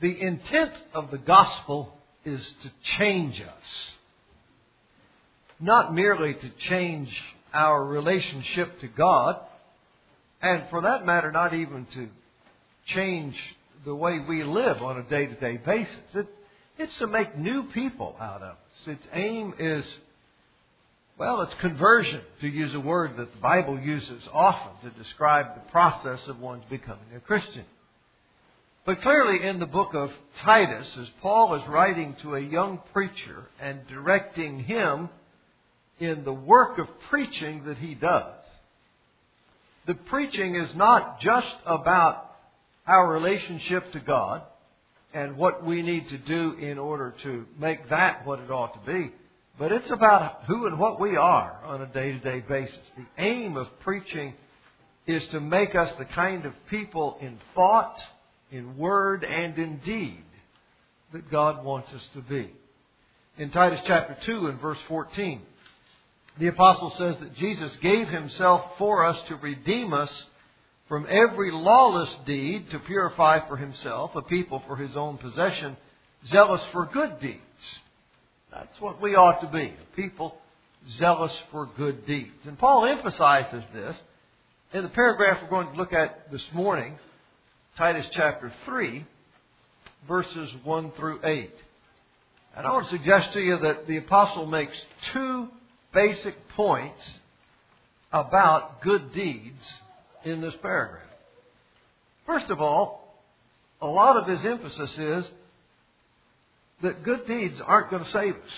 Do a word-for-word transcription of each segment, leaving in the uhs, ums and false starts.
the intent of the gospel is to change us. Not merely to change our relationship to God, and for that matter, not even to change the way we live on a day-to-day basis. It, it's to make new people out of us. Its aim is, well, it's conversion, to use a word that the Bible uses often to describe the process of one's becoming a Christian. But clearly in the book of Titus, as Paul is writing to a young preacher and directing him in the work of preaching that he does, the preaching is not just about our relationship to God and what we need to do in order to make that what it ought to be, but it's about who and what we are on a day-to-day basis. The aim of preaching is to make us the kind of people in thought, in word, and in deed that God wants us to be. In Titus chapter two and verse fourteen, the apostle says that Jesus gave Himself for us to redeem us from every lawless deed, to purify for Himself a people for His own possession, zealous for good deeds. That's what we ought to be, a people zealous for good deeds. And Paul emphasizes this in the paragraph we're going to look at this morning, Titus chapter three, verses one through eight. And I want to suggest to you that the apostle makes two basic points about good deeds in this paragraph. First of all, a lot of his emphasis is that good deeds aren't going to save us.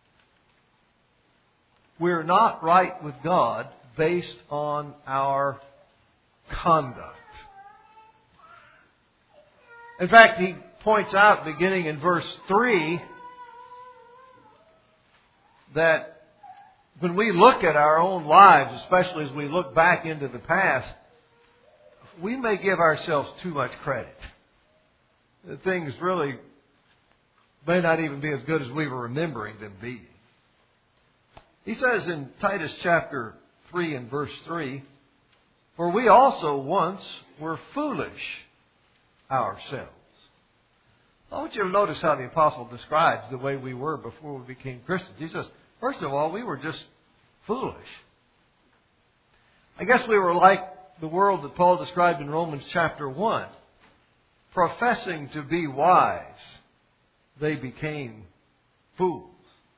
We're not right with God based on our conduct. In fact, he points out, beginning in verse three, that when we look at our own lives, especially as we look back into the past, we may give ourselves too much credit. Things really may not even be as good as we were remembering them being. He says in Titus chapter three and verse three, "For we also once were foolish ourselves." I want you to notice how the apostle describes the way we were before we became Christians. He says, first of all, we were just foolish. I guess we were like the world that Paul described in Romans chapter one. Professing to be wise, they became fools.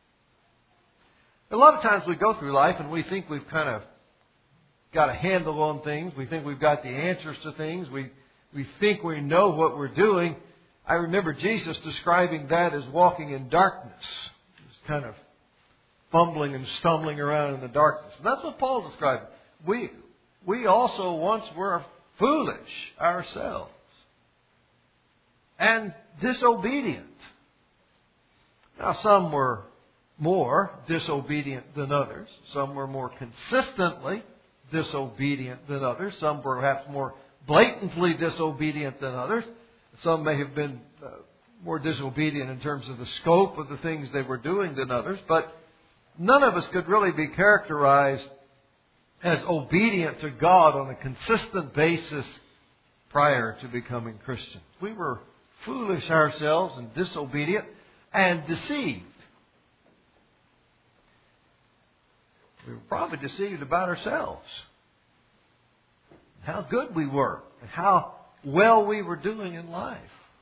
A lot of times we go through life and we think we've kind of got a handle on things. We think we've got the answers to things. We, we think we know what we're doing. I remember Jesus describing that as walking in darkness. Just kind of fumbling and stumbling around in the darkness. And that's what Paul described. We, we also once were foolish ourselves and disobedient. Now, some were more disobedient than others. Some were more consistently disobedient than others. Some were perhaps more blatantly disobedient than others. Some may have been uh, more disobedient in terms of the scope of the things they were doing than others. But none of us could really be characterized as obedient to God on a consistent basis prior to becoming Christians. We were foolish ourselves and disobedient and deceived. We were probably deceived about ourselves. How good we were and how well we were doing in life.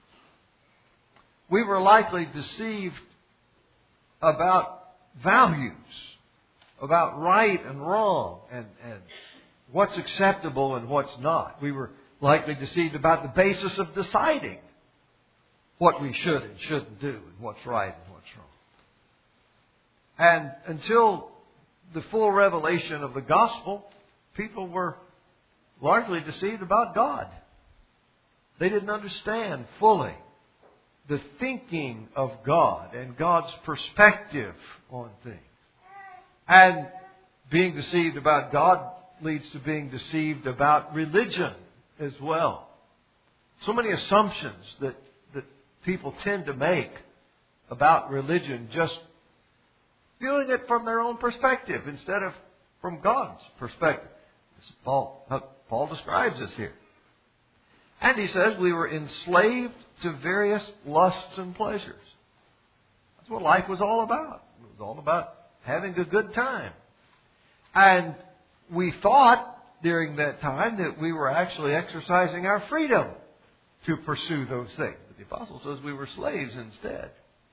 We were likely deceived about values, about right and wrong, and, and what's acceptable and what's not. We were likely deceived about the basis of deciding what we should and shouldn't do and what's right and what's wrong. And until the full revelation of the gospel, people were largely deceived about God. They didn't understand fully the thinking of God and God's perspective on things. And being deceived about God leads to being deceived about religion as well. So many assumptions that, that people tend to make about religion, just viewing it from their own perspective instead of from God's perspective. This is Paul, Paul describes this here. And he says we were enslaved to various lusts and pleasures. That's what life was all about. It was all about having a good time. And we thought during that time that we were actually exercising our freedom to pursue those things. But the apostle says we were slaves instead.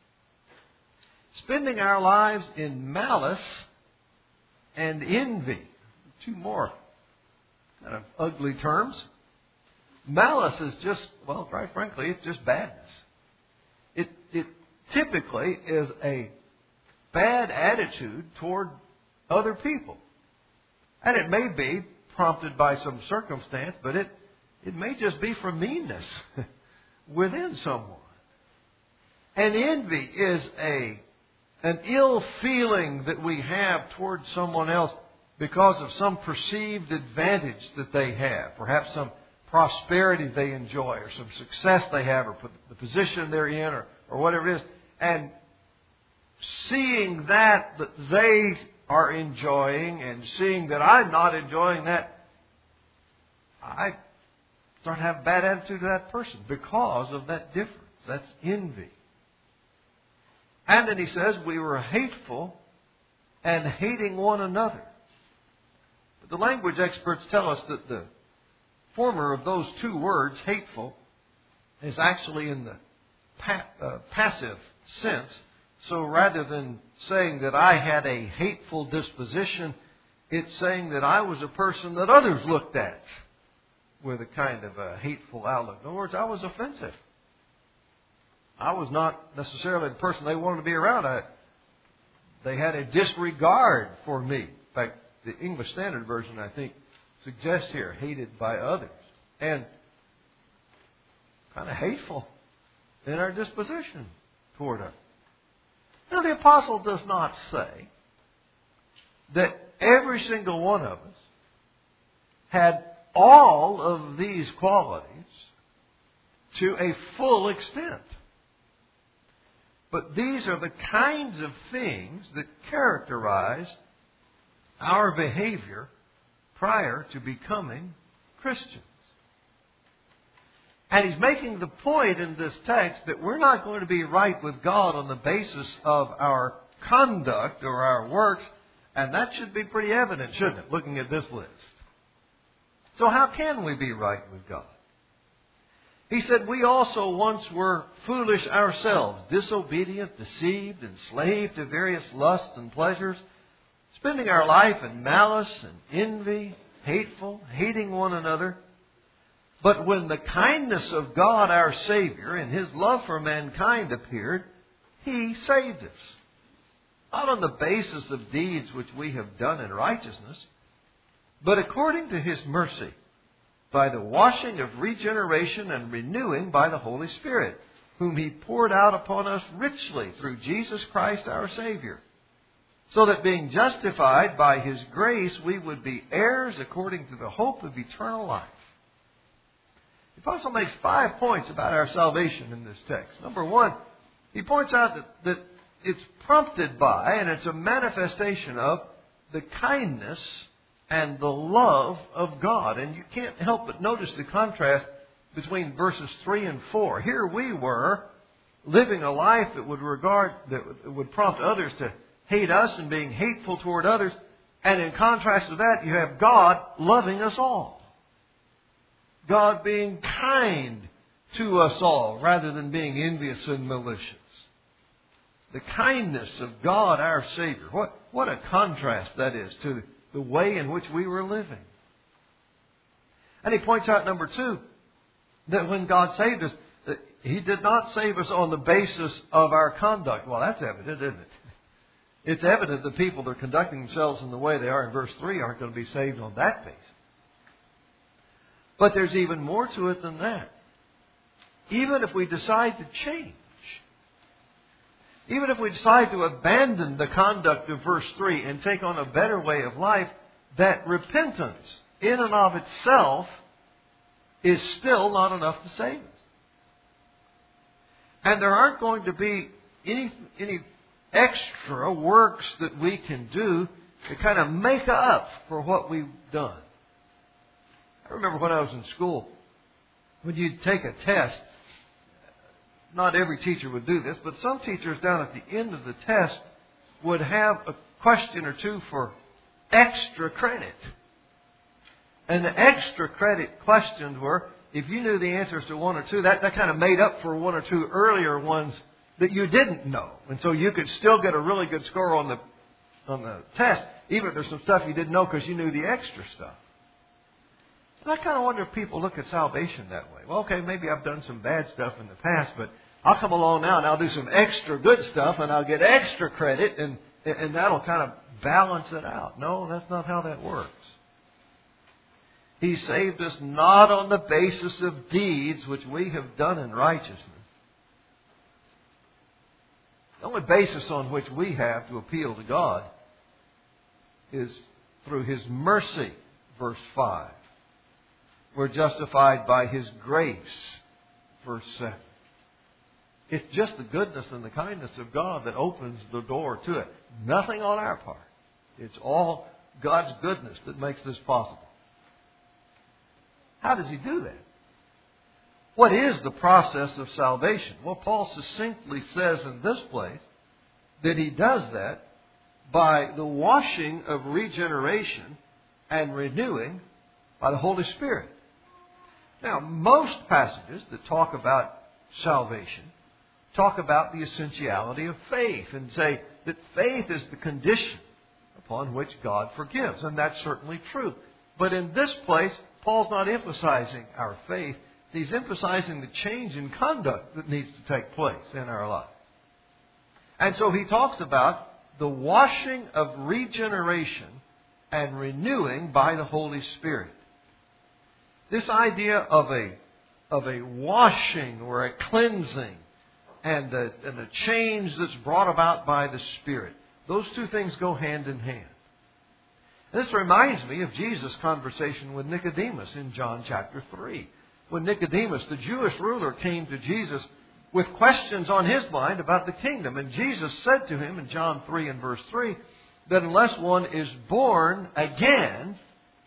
Spending our lives in malice and envy. Two more kind of ugly terms. Malice is just, well, quite frankly, it's just badness. It, it typically is a bad attitude toward other people. And it may be prompted by some circumstance, but it, it may just be from meanness within someone. And envy is a an ill feeling that we have towards someone else because of some perceived advantage that they have. Perhaps some prosperity they enjoy, or some success they have, or the position they're in, or, or whatever it is. And seeing that, that they are enjoying, and seeing that I'm not enjoying that, I start to have a bad attitude to that person because of that difference. That's envy. And then he says we were hateful and hating one another. But the language experts tell us that the former of those two words, hateful, is actually in the pa- uh, passive sense. So rather than saying that I had a hateful disposition, it's saying that I was a person that others looked at with a kind of a hateful outlook. In other words, I was offensive. I was not necessarily the person they wanted to be around. I, they had a disregard for me. In fact, the English Standard Version, I think, suggests here, hated by others. And kind of hateful in our disposition toward others. Now, the apostle does not say that every single one of us had all of these qualities to a full extent. But these are the kinds of things that characterize our behavior prior to becoming Christians. And he's making the point in this text that we're not going to be right with God on the basis of our conduct or our works, and that should be pretty evident, shouldn't it, looking at this list. So how can we be right with God? He said, we also once were foolish ourselves, disobedient, deceived, enslaved to various lusts and pleasures, spending our life in malice and envy, hateful, hating one another. But when the kindness of God our Savior and His love for mankind appeared, He saved us. Not on the basis of deeds which we have done in righteousness, but according to His mercy, by the washing of regeneration and renewing by the Holy Spirit, whom He poured out upon us richly through Jesus Christ our Savior, so that being justified by His grace, we would be heirs according to the hope of eternal life. The Apostle makes five points about our salvation in this text. Number one, he points out that, that it's prompted by and it's a manifestation of the kindness and the love of God. And you can't help but notice the contrast between verses three and four. Here we were living a life that would regard, that would prompt others to hate us and being hateful toward others. And in contrast to that, you have God loving us all. God being kind to us all rather than being envious and malicious. The kindness of God our Savior. What, what a contrast that is to the way in which we were living. And he points out, number two, that when God saved us, that He did not save us on the basis of our conduct. Well, that's evident, isn't it? It's evident that people that are conducting themselves in the way they are in verse three aren't going to be saved on that basis. But there's even more to it than that. Even if we decide to change, even if we decide to abandon the conduct of verse three and take on a better way of life, that repentance in and of itself is still not enough to save us. And there aren't going to be any, any extra works that we can do to kind of make up for what we've done. I remember when I was in school, when you take a test, not every teacher would do this, but some teachers down at the end of the test would have a question or two for extra credit. And the extra credit questions were, if you knew the answers to one or two, that, that kind of made up for one or two earlier ones that you didn't know. And so you could still get a really good score on the on the test, even if there's some stuff you didn't know because you knew the extra stuff. And I kind of wonder if people look at salvation that way. Well, okay, maybe I've done some bad stuff in the past, but I'll come along now and I'll do some extra good stuff and I'll get extra credit and, and that'll kind of balance it out. No, that's not how that works. He saved us not on the basis of deeds which we have done in righteousness. The only basis on which we have to appeal to God is through His mercy, verse five. We're justified by His grace, verse seven. It's just the goodness and the kindness of God that opens the door to it. Nothing on our part. It's all God's goodness that makes this possible. How does He do that? What is the process of salvation? Well, Paul succinctly says in this place that he does that by the washing of regeneration and renewing by the Holy Spirit. Now, most passages that talk about salvation talk about the essentiality of faith and say that faith is the condition upon which God forgives. And that's certainly true. But in this place, Paul's not emphasizing our faith. He's emphasizing the change in conduct that needs to take place in our life. And so he talks about the washing of regeneration and renewing by the Holy Spirit. This idea of a, of a washing or a cleansing and a, and a change that's brought about by the Spirit, those two things go hand in hand. This reminds me of Jesus' conversation with Nicodemus in John chapter three. When Nicodemus, the Jewish ruler, came to Jesus with questions on his mind about the kingdom. And Jesus said to him in John three and verse three that unless one is born again,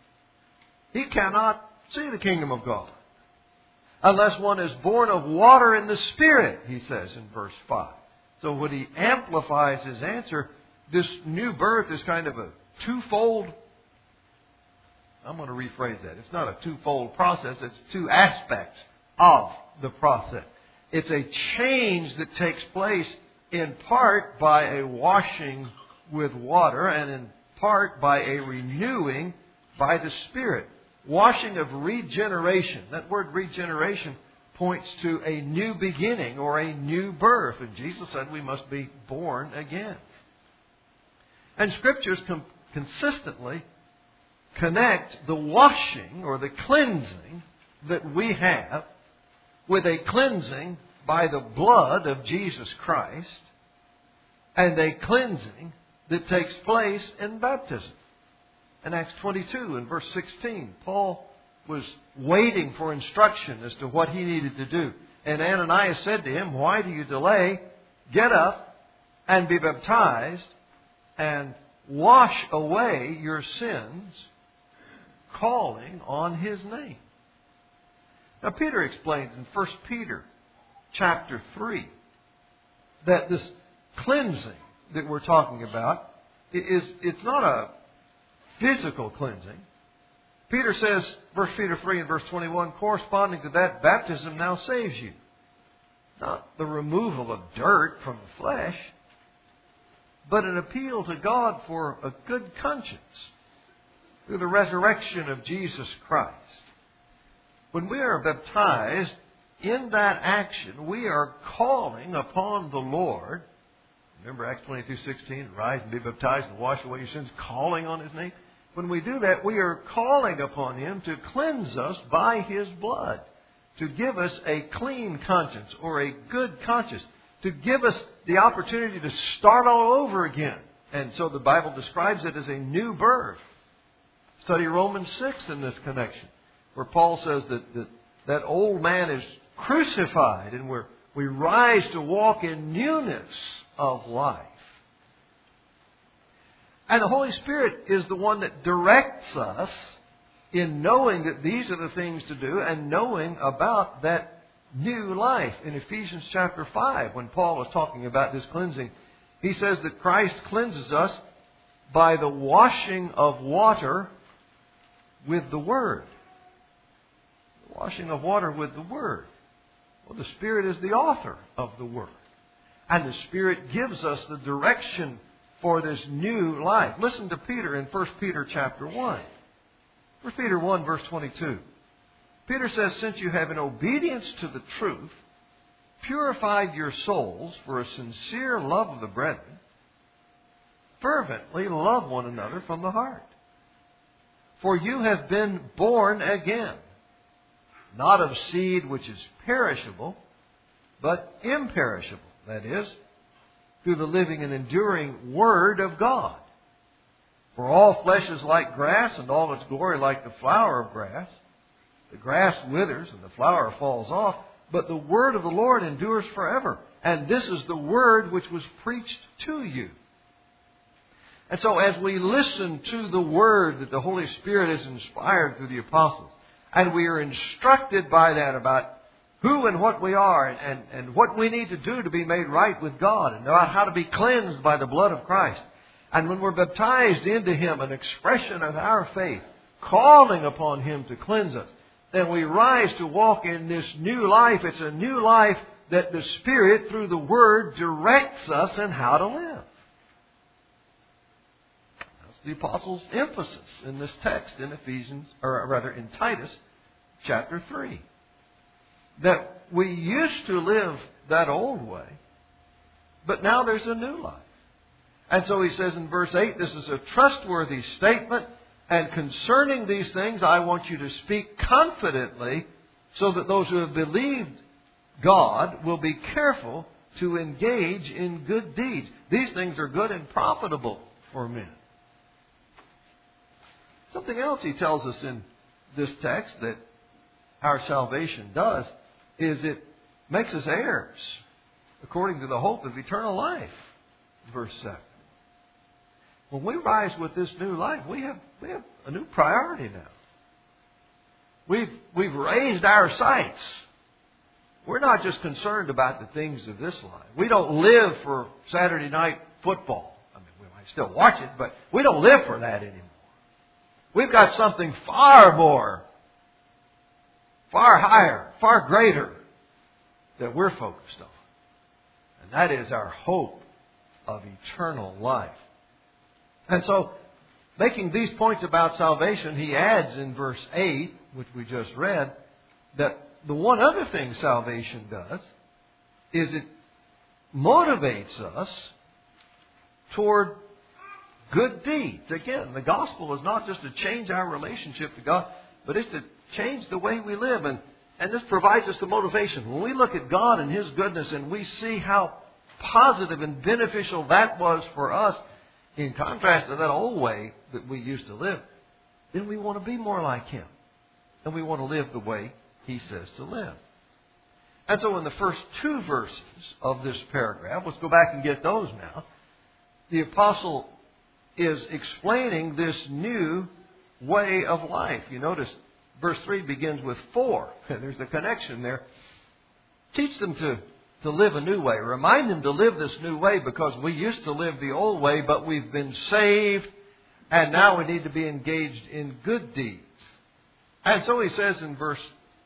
he cannot see the kingdom of God. Unless one is born of water and the Spirit, he says in verse five. So when he amplifies his answer, this new birth is kind of a twofold, I'm going to rephrase that. It's not a twofold process. It's two aspects of the process. It's a change that takes place in part by a washing with water and in part by a renewing by the Spirit. Washing of regeneration. That word regeneration points to a new beginning or a new birth. And Jesus said we must be born again. And Scriptures com- consistently connect the washing or the cleansing that we have with a cleansing by the blood of Jesus Christ and a cleansing that takes place in baptism. In Acts twenty-two and verse sixteen, Paul was waiting for instruction as to what he needed to do. And Ananias said to him, "Why do you delay? Get up and be baptized and wash away your sins, calling on His name." Now, Peter explains in First Peter chapter three that this cleansing that we're talking about is it's not a physical cleansing. Peter says, First Peter three and verse twenty-one, corresponding to that, baptism now saves you. Not the removal of dirt from the flesh, but an appeal to God for a good conscience through the resurrection of Jesus Christ. When we are baptized, in that action, we are calling upon the Lord. Remember Acts twenty-two sixteen, rise and be baptized and wash away your sins, calling on His name. When we do that, we are calling upon Him to cleanse us by His blood, to give us a clean conscience or a good conscience, to give us the opportunity to start all over again. And so the Bible describes it as a new birth. Study Romans six in this connection, where Paul says that that, that old man is crucified and we're, we rise to walk in newness of life. And the Holy Spirit is the one that directs us in knowing that these are the things to do and knowing about that new life. In Ephesians chapter five, when Paul was talking about this cleansing, he says that Christ cleanses us by the washing of water with the Word. The washing of water with the Word. Well, the Spirit is the author of the Word. And the Spirit gives us the direction for this new life. Listen to Peter in First Peter chapter one. First Peter one, verse twenty-two. Peter says, since you have in obedience to the truth purified your souls for a sincere love of the brethren, fervently love one another from the heart. For you have been born again, not of seed which is perishable, but imperishable. That is, through the living and enduring Word of God. For all flesh is like grass, and all its glory like the flower of grass. The grass withers, and the flower falls off, but the Word of the Lord endures forever. And this is the Word which was preached to you. And so as we listen to the Word that the Holy Spirit has inspired through the apostles, and we are instructed by that about who and what we are, and, and, and what we need to do to be made right with God, and about how to be cleansed by the blood of Christ. And when we're baptized into Him, an expression of our faith, calling upon Him to cleanse us, then we rise to walk in this new life. It's a new life that the Spirit, through the Word, directs us in how to live. That's the Apostles' emphasis in this text in Ephesians, or rather in Titus chapter three. That we used to live that old way, but now there's a new life. And so he says in verse eight, this is a trustworthy statement, and concerning these things I want you to speak confidently, so that those who have believed God will be careful to engage in good deeds. These things are good and profitable for men. Something else he tells us in this text that our salvation does is it makes us heirs according to the hope of eternal life. Verse seven. When we rise with this new life, we have we have a new priority now. We've we've raised our sights. We're not just concerned about the things of this life. We don't live for Saturday night football. I mean, we might still watch it, but we don't live for that anymore. We've got something far more, far higher, far greater that we're focused on. And that is our hope of eternal life. And so, making these points about salvation, he adds in verse eight, which we just read, that the one other thing salvation does is it motivates us toward good deeds. Again, the gospel is not just to change our relationship to God, but it's to change the way we live. And, and this provides us the motivation. When we look at God and His goodness and we see how positive and beneficial that was for us, in contrast to that old way that we used to live, then we want to be more like Him. And we want to live the way He says to live. And so in the first two verses of this paragraph, let's go back and get those now. The apostle is explaining this new way of life. You notice verse three begins with for. There's a connection there. Teach them to, to live a new way. Remind them to live this new way, because we used to live the old way, but we've been saved, and now we need to be engaged in good deeds. And so he says in verse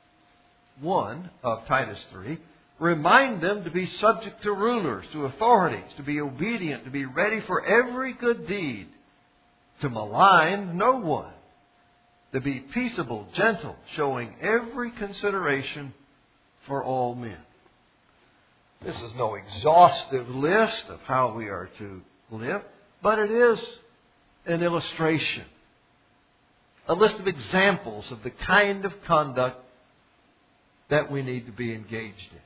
one of Titus three, remind them to be subject to rulers, to authorities, to be obedient, to be ready for every good deed, to malign no one, to be peaceable, gentle, showing every consideration for all men. This is no exhaustive list of how we are to live, but it is an illustration, a list of examples of the kind of conduct that we need to be engaged in.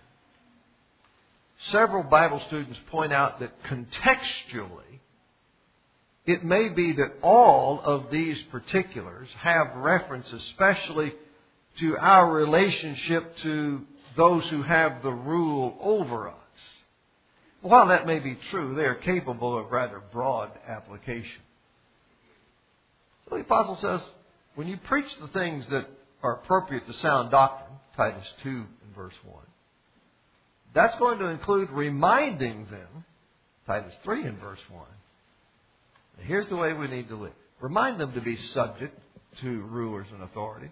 Several Bible students point out that contextually, it may be that all of these particulars have reference especially to our relationship to those who have the rule over us. While that may be true, they are capable of rather broad application. So the apostle says, when you preach the things that are appropriate to sound doctrine, Titus two and verse one, that's going to include reminding them, Titus three and verse one, here's the way we need to live. Remind them to be subject to rulers and authorities.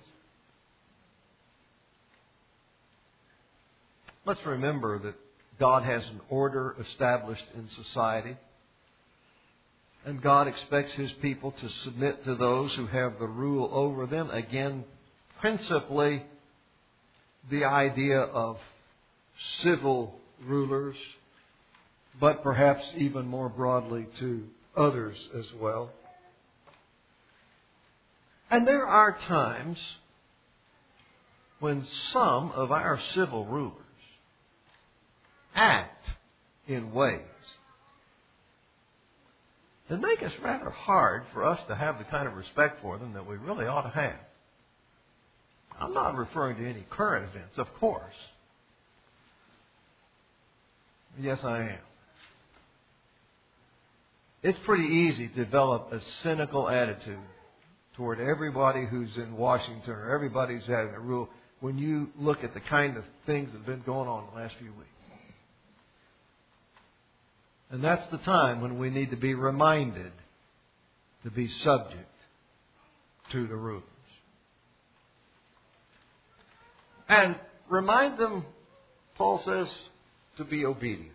Let's remember that God has an order established in society. And God expects His people to submit to those who have the rule over them. Again, principally the idea of civil rulers, but perhaps even more broadly to others as well. And there are times when some of our civil rulers act in ways that make us rather hard for us to have the kind of respect for them that we really ought to have. I'm not referring to any current events, of course. Yes, I am. It's pretty easy to develop a cynical attitude toward everybody who's in Washington or everybody who's having a rule when you look at the kind of things that have been going on in the last few weeks. And that's the time when we need to be reminded to be subject to the rulers. And remind them, Paul says, to be obedient.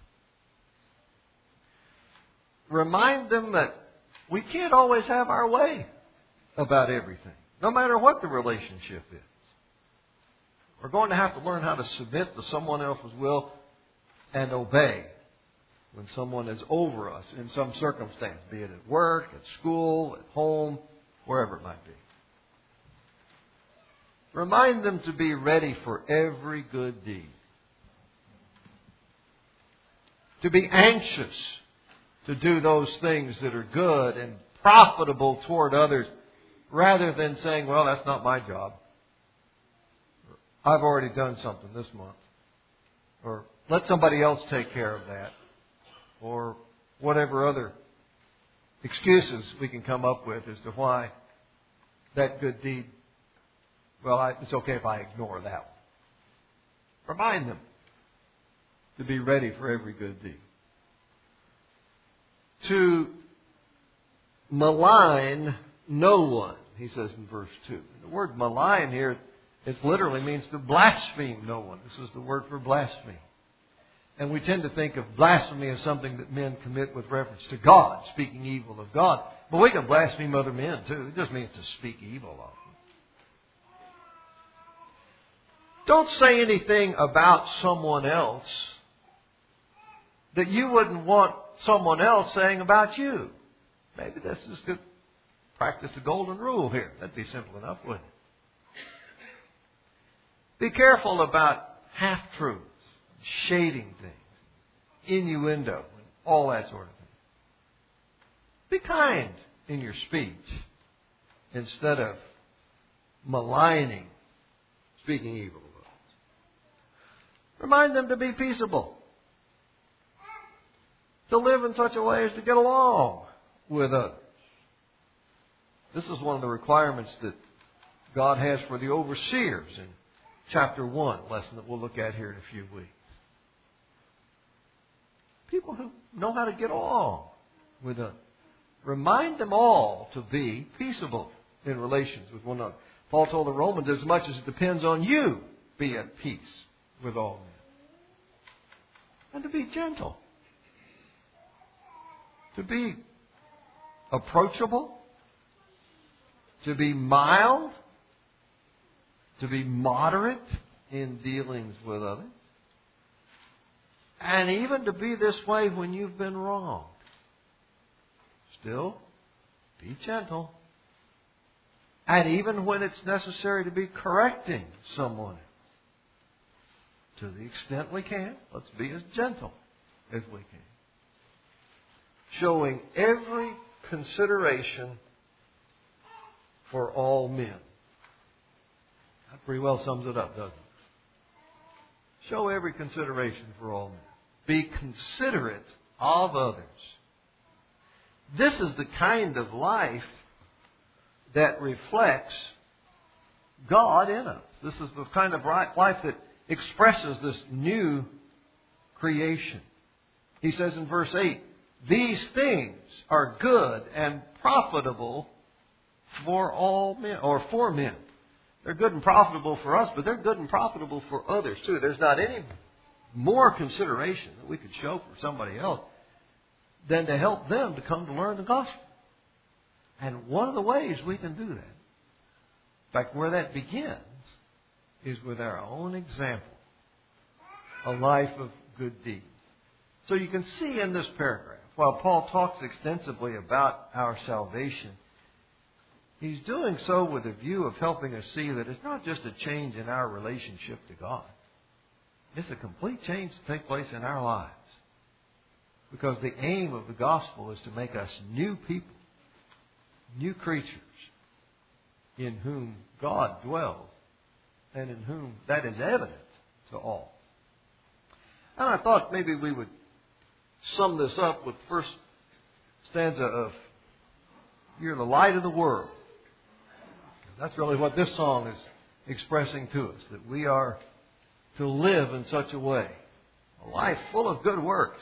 Remind them that we can't always have our way about everything, no matter what the relationship is. We're going to have to learn how to submit to someone else's will and obey when someone is over us in some circumstance, be it at work, at school, at home, wherever it might be. Remind them to be ready for every good deed. To be anxious to do those things that are good and profitable toward others, rather than saying, well, that's not my job. I've already done something this month. Or let somebody else take care of that. Or whatever other excuses we can come up with as to why that good deed, well, I, it's okay if I ignore that one. Remind them to be ready for every good deed. To malign no one, he says in verse two. The word malign here, it literally means to blaspheme no one. This is the word for blasphemy. And we tend to think of blasphemy as something that men commit with reference to God, speaking evil of God. But we can blaspheme other men too. It just means to speak evil of them. Don't say anything about someone else that you wouldn't want someone else saying about you. Maybe this is good. Practice the golden rule here. That'd be simple enough, wouldn't it? Be careful about half-truths, shading things, innuendo, and all that sort of thing. Be kind in your speech instead of maligning, speaking evil of others. Remind them to be peaceable, to live in such a way as to get along with others. This is one of the requirements that God has for the overseers in chapter one, lesson that we'll look at here in a few weeks. People who know how to get along with others. Remind them all to be peaceable in relations with one another. Paul told the Romans, as much as it depends on you, be at peace with all men. And to be gentle. To be approachable. To be mild. To be moderate in dealings with others. And even to be this way when you've been wronged. Still, be gentle. And even when it's necessary to be correcting someone else. To the extent we can, let's be as gentle as we can. Showing every consideration for all men. That pretty well sums it up, doesn't it? Show every consideration for all men. Be considerate of others. This is the kind of life that reflects God in us. This is the kind of life that expresses this new creation. He says in verse eight, these things are good and profitable for all men, or for men. They're good and profitable for us, but they're good and profitable for others too. There's not any more consideration that we could show for somebody else than to help them to come to learn the gospel. And one of the ways we can do that, in fact, where that begins, is with our own example, a life of good deeds. So you can see in this paragraph, while Paul talks extensively about our salvation, he's doing so with a view of helping us see that it's not just a change in our relationship to God. It's a complete change to take place in our lives. Because the aim of the gospel is to make us new people, new creatures, in whom God dwells, and in whom that is evident to all. And I thought maybe we would sum this up with the first stanza of "You're the light of the world." That's really what this song is expressing to us, that we are to live in such a way, a life full of good works,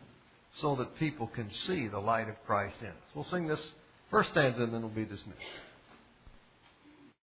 so that people can see the light of Christ in us. We'll sing this first stanza and then we'll be dismissed.